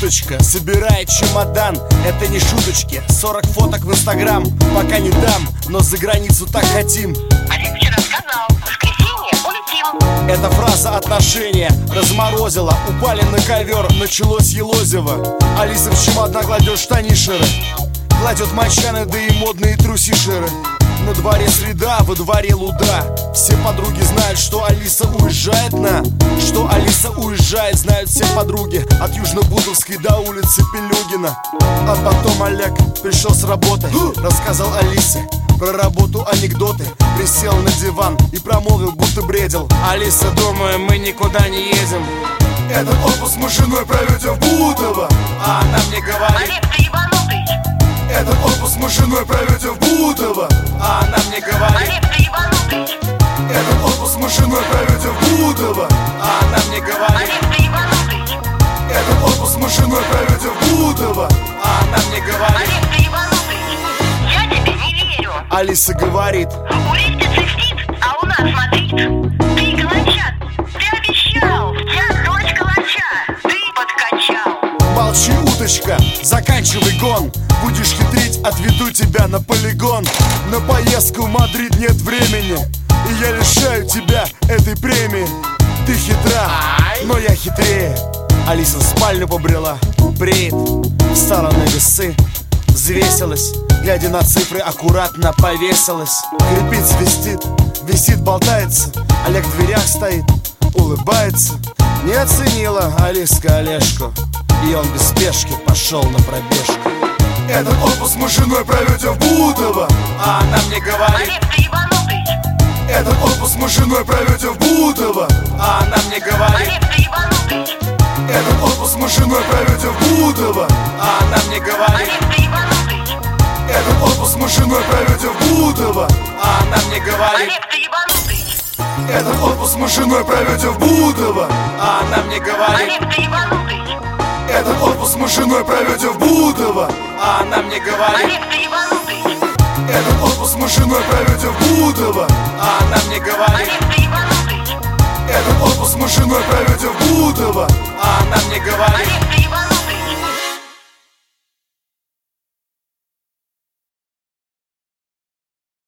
уточка собирает чемодан. Это не шуточки, 40 фоток в Инстаграм. Пока не дам, но за границу так хотим. Олег вчера сказал, в воскресенье улетим. Эта фраза отношения разморозила. Упали на ковер, началось елозево. Алиса в чемодан кладет штанишеры, кладет мочаны, да и модные трусишеры. На дворе среда, во дворе луда. Все подруги знают, что Алиса уезжает Что Алиса уезжает, знают все подруги. От Южно-Бутовской до улицы Пелюгина. А потом Олег пришел с работы, рассказал Алисе про работу анекдоты. Присел на диван и промолвил, будто бредил: Алиса, думаю, мы никуда не едем. Этот отпуск мы с женой проведем в Бутово. А она мне говорит: Олег, ты ебанутый. этот отпуск мы с женой проведем в Бутово. А она мне говорит: Олег, ты ебанутый. этот отпуск мы с женой проведем в Бутово. А она мне говорит: Олег, ты ебанутый. этот отпуск мы с женой проведем в Бутово. А она мне говорит: Олег, ты ебанутый. Я тебе не верю. Алиса говорит: У лестницы спит, а у нас смотрит. Ты калача, ты обещал. Я дочь калача, ты подкачал. молчи, уточка, заканчивай гон. Будешь хитрить, отведу тебя на полигон. На поездку в Мадрид нет времени, и я лишаю тебя этой премии. Ты хитра, но я хитрее. Алиса в спальню побрела, бреет, встала на весы, взвесилась, глядя на цифры, аккуратно повесилась. Крепит, свистит, висит, болтается. Олег в дверях стоит, улыбается. Не оценила Алиска Олежку, и он без спешки пошел на пробежку. Этот отпуск мы с женой проведем в Бутово. А она мне говорит: Олег, ты ебанутый. этот отпуск мы с женой проведем в Бутово. А она мне говорит: Олег, ты ебанутый. этот отпуск мы с женой проведем в Бутово. А она мне говорит: Олег, ты ебанутый. этот отпуск мы с женой проведем в Бутово. А она мне говорит: Олег, ты ебанутый. этот отпуск мы с женой проведем в Бутово. А она мне говорит: Олег, ты ебанутый. этот отпуск мы с женой проведем в Бутово. А она мне говорит: Олег, ты ебанутый. этот отпуск мы с женой проведем в Бутово. А она мне говорит: Олег, ты ебанутый. этот отпуск мы с женой проведем в Бутово. А она мне говорит: Олег, ты ебанутый.